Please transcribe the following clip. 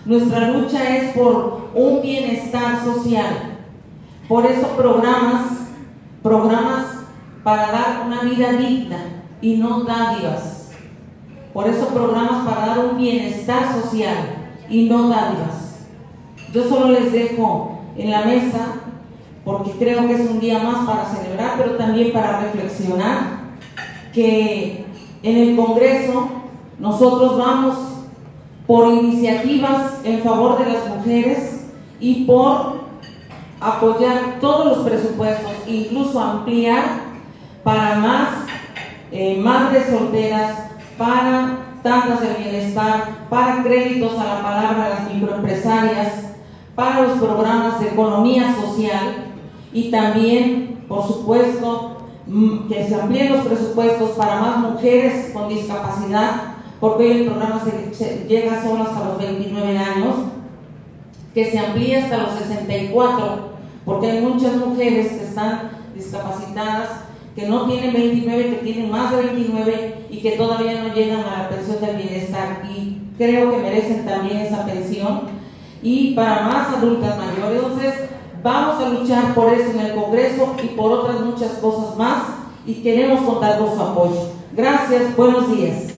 Nuestra lucha es por un bienestar social. Por eso programas para dar una vida digna y no dádivas. Por eso programas para dar un bienestar social y no dádivas. Yo solo les dejo en la mesa, porque creo que es un día más para celebrar, pero también para reflexionar, que en el Congreso nosotros vamos por iniciativas en favor de las mujeres y por apoyar todos los presupuestos, incluso ampliar para más madres solteras, para tandas de bienestar, para créditos a la palabra a las microempresarias, para los programas de economía social y también, por supuesto, que se amplíen los presupuestos para más mujeres con discapacidad, porque hoy el programa llega solo hasta los 29 años, que se amplíe hasta los 64, porque hay muchas mujeres que están discapacitadas, que no tienen 29, que tienen más de 29 y que todavía no llegan a la pensión del bienestar, y creo que merecen también esa pensión, y para más adultas mayores. Entonces vamos a luchar por eso en el Congreso y por otras muchas cosas más, y queremos contar con su apoyo. Gracias, buenos días.